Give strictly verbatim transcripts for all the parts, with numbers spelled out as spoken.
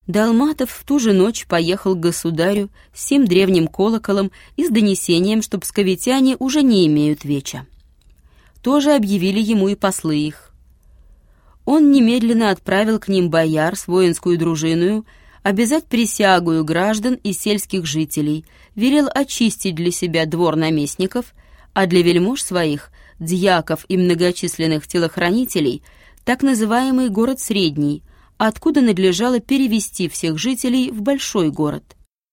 Долматов в ту же ночь поехал к государю с сим древним колоколом и с донесением, что псковитяне уже не имеют веча. Тоже объявили ему и послы их. Он немедленно отправил к ним бояр с воинскую дружиною, обязать присягую граждан и сельских жителей, велел очистить для себя двор наместников, а для вельмож своих, дьяков и многочисленных телохранителей, так называемый город Средний, откуда надлежало перевести всех жителей в большой город.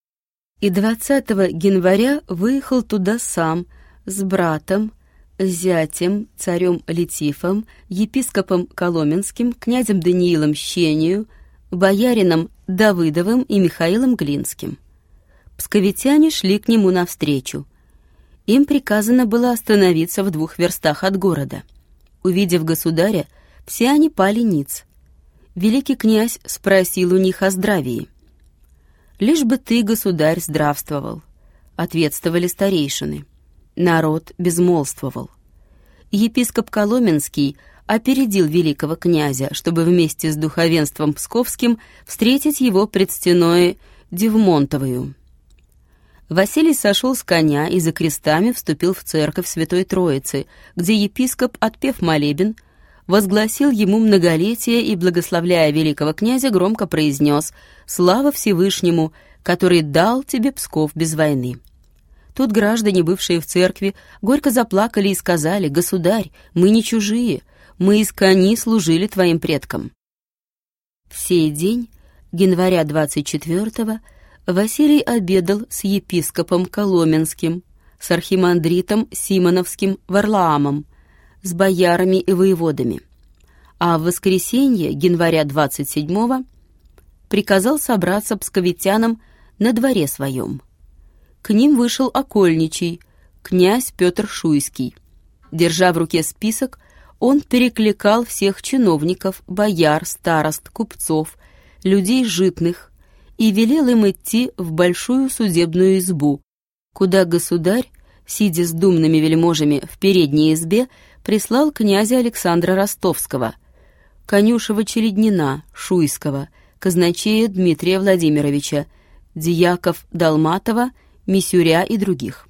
И двадцатого января выехал туда сам, с братом, зятем, царем Летифом, епископом Коломенским, князем Даниилом Щению, боярином Давыдовым и Михаилом Глинским. Псковитяне шли к нему навстречу. Им приказано было остановиться в двух верстах от города. Увидев государя, все они пали ниц. Великий князь спросил у них о здравии. «Лишь бы ты, государь, здравствовал», — ответствовали старейшины. Народ безмолвствовал. Епископ Коломенский опередил великого князя, чтобы вместе с духовенством псковским встретить его пред стеной Девмонтовою. Василий сошел с коня и за крестами вступил в церковь Святой Троицы, где епископ, отпев молебен, возгласил ему многолетие и, благословляя великого князя, громко произнес «Слава Всевышнему, который дал тебе Псков без войны». Тут граждане, бывшие в церкви, горько заплакали и сказали: «Государь, мы не чужие, мы из кони служили твоим предкам». В сей день, января двадцать четвёртого, Василий обедал с епископом Коломенским, с архимандритом Симоновским Варлаамом, с боярами и воеводами, а в воскресенье, января двадцать седьмого, приказал собраться псковитянам на дворе своем. К ним вышел окольничий, князь Петр Шуйский. Держа в руке список, он перекликал всех чиновников, бояр, старост, купцов, людей житных и велел им идти в большую судебную избу, куда государь, сидя с думными вельможами в передней избе, прислал князя Александра Ростовского, конюшева Череднина, Шуйского, казначея Дмитрия Владимировича, дьяков Долматова, Мисюря и других.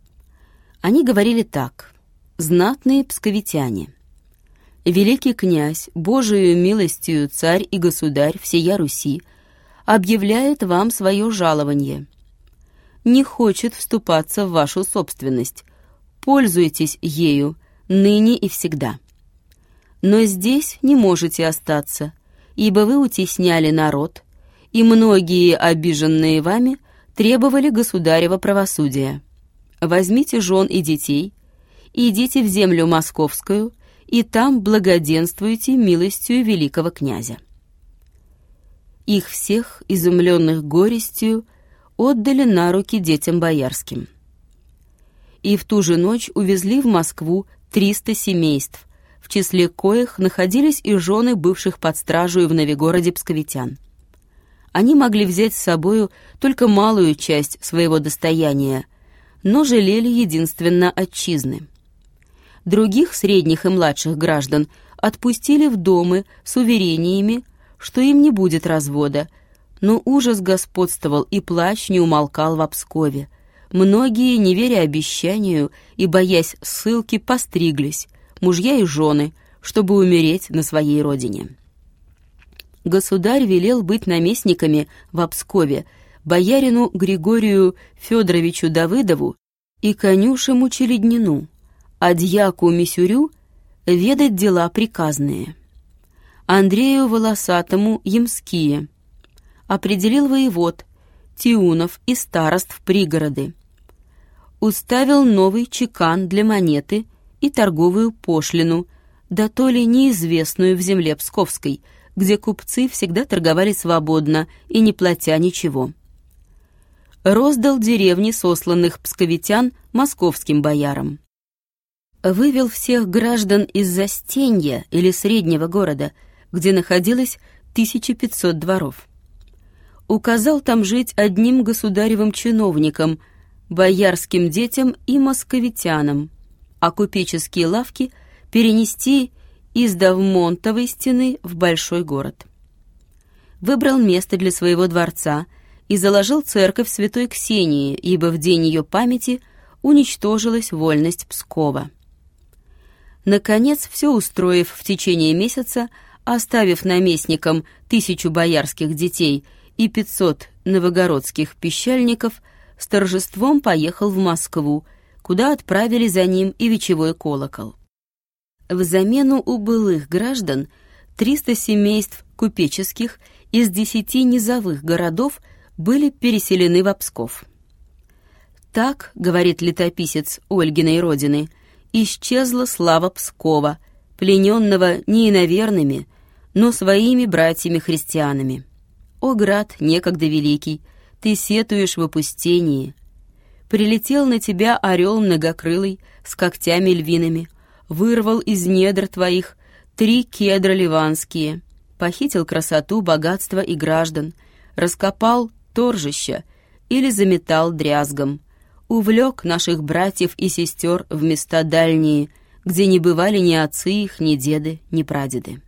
Они говорили так: «Знатные псковитяне, великий князь, Божию милостью царь и государь всея Руси, объявляет вам свое жалование. Не хочет вступаться в вашу собственность. Пользуйтесь ею ныне и всегда. Но здесь не можете остаться, ибо вы утесняли народ, и многие, обиженные вами, требовали государева правосудия. Возьмите жен и детей, идите в землю московскую, и там благоденствуйте милостью великого князя». Их всех, изумленных горестью, отдали на руки детям боярским. И в ту же ночь увезли в Москву триста семейств, в числе коих находились и жены бывших под стражей в Новегороде псковитян. Они могли взять с собою только малую часть своего достояния, но жалели единственно отчизны. Других средних и младших граждан отпустили в домы с уверениями, что им не будет развода, но ужас господствовал, и плач не умолкал в Пскове. Многие, не веря обещанию и боясь ссылки, постриглись, мужья и жены, чтобы умереть на своей родине. Государь велел быть наместниками в Пскове боярину Григорию Федоровичу Давыдову и конюшему Челеднину, а дьяку Мисюрю ведать дела приказные. Андрею Волосатому Ямские, определил воевод, тиунов и старост в пригороды, уставил новый чекан для монеты и торговую пошлину, да то ли неизвестную в земле Псковской, где купцы всегда торговали свободно и не платя ничего. Роздал деревни сосланных псковитян московским боярам. Вывел всех граждан из Застенья или Среднего города, где находилось тысяча пятьсот дворов. Указал там жить одним государевым чиновникам, боярским детям и московитянам, а купеческие лавки перенести из Давмонтовой стены в большой город. выбрал место для своего дворца и заложил церковь святой Ксении, ибо в день ее памяти уничтожилась вольность Пскова. Наконец, все устроив в течение месяца, оставив наместникам тысячу боярских детей и пятьсот новогородских пищальников, с торжеством поехал в Москву, куда отправили за ним и вечевой колокол. В замену у былых граждан триста семейств купеческих из десяти низовых городов были переселены в Псков. Так, говорит летописец Ольгиной родины, исчезла слава Пскова, плененного не иноверными, но своими братьями-христианами. О, град, некогда великий, ты сетуешь в опустении. Прилетел на тебя орел многокрылый с когтями львиными, вырвал из недр твоих три кедра ливанские, похитил красоту, богатство и граждан, раскопал торжища или заметал дрязгом, увлек наших братьев и сестер в места дальние, где не бывали ни отцы их, ни деды, ни прадеды.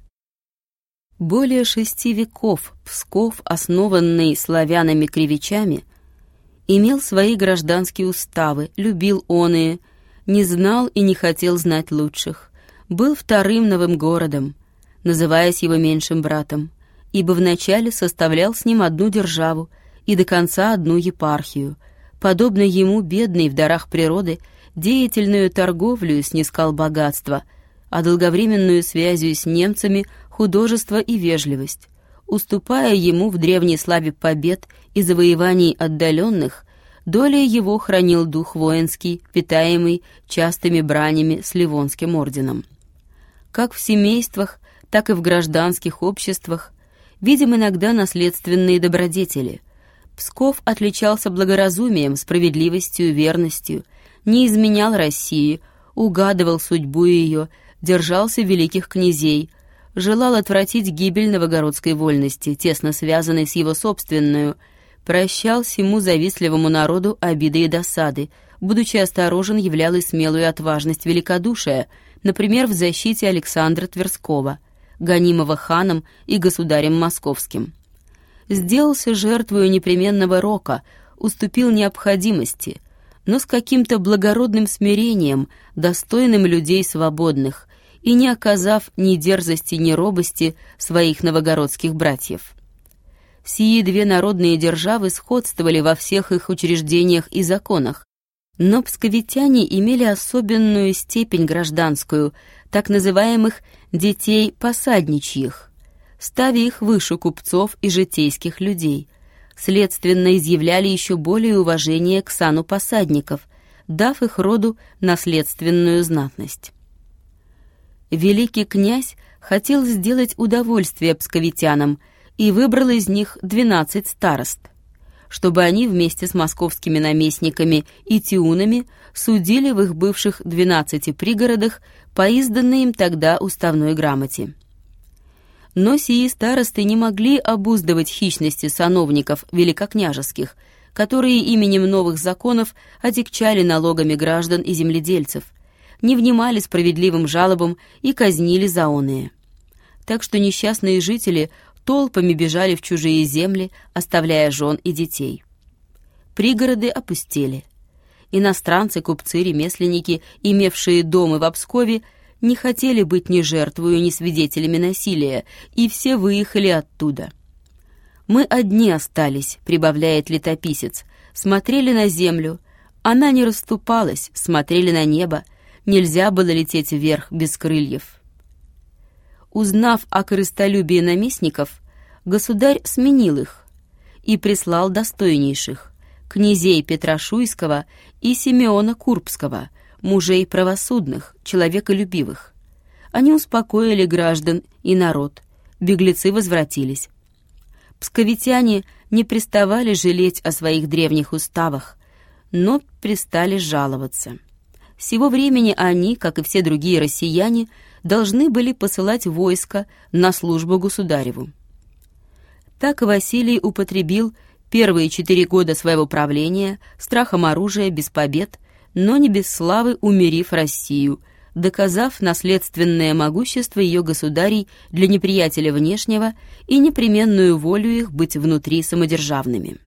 Более шести веков Псков, основанный славянами-кривичами, имел свои гражданские уставы, любил оные, не знал и не хотел знать лучших, был вторым новым городом, называясь его меньшим братом, ибо вначале составлял с ним одну державу и до конца одну епархию. Подобно ему, бедный в дарах природы, деятельную торговлю снискал богатство, а долговременную связью с немцами художество и вежливость. Уступая ему в древней славе побед и завоеваний отдаленных, долей его хранил дух воинский, питаемый частыми бранями с Ливонским орденом. Как в семействах, так и в гражданских обществах видим иногда наследственные добродетели. Псков отличался благоразумием, справедливостью, верностью, не изменял России, угадывал судьбу ее, держался великих князей, желал отвратить гибель новогородской вольности, тесно связанной с его собственную, прощал всему завистливому народу обиды и досады, будучи осторожен, являл и смелую отважность великодушия, например, в защите Александра Тверского, гонимого ханом и государем московским. Сделался жертвою непременного рока, уступил необходимости, но с каким-то благородным смирением, достойным людей свободных, и не оказав ни дерзости, ни робости своих новогородских братьев. Сии две народные державы сходствовали во всех их учреждениях и законах, но псковитяне имели особенную степень гражданскую, так называемых «детей посадничьих», ставя их выше купцов и житейских людей, следственно изъявляли еще более уважение к сану посадников, дав их роду наследственную знатность. Великий князь хотел сделать удовольствие псковитянам и выбрал из них двенадцать старост, чтобы они вместе с московскими наместниками и тиунами судили в их бывших двенадцати пригородах по изданной им тогда уставной грамоте. Но сии старосты не могли обуздывать хищности сановников великокняжеских, которые именем новых законов отягчали налогами граждан и земледельцев, не внимали справедливым жалобам и казнили заоные. Так что несчастные жители толпами бежали в чужие земли, оставляя жен и детей. Пригороды опустели. Иностранцы, купцы, ремесленники, имевшие дома в Пскове, не хотели быть ни жертвою, ни свидетелями насилия, и все выехали оттуда. «Мы одни остались», — прибавляет летописец, «смотрели на землю, она не расступалась, смотрели на небо, нельзя было лететь вверх без крыльев». Узнав о корыстолюбии наместников, государь сменил их и прислал достойнейших, князей Петра Шуйского и Симеона Курбского, мужей правосудных, человеколюбивых. Они успокоили граждан и народ, беглецы возвратились. Псковитяне не приставали жалеть о своих древних уставах, но пристали жаловаться. С сего времени они, как и все другие россияне, должны были посылать войско на службу государеву. Так Василий употребил первые четыре года своего правления страхом оружия без побед, но не без славы умерив Россию, доказав наследственное могущество ее государей для неприятеля внешнего и непременную волю их быть внутри самодержавными.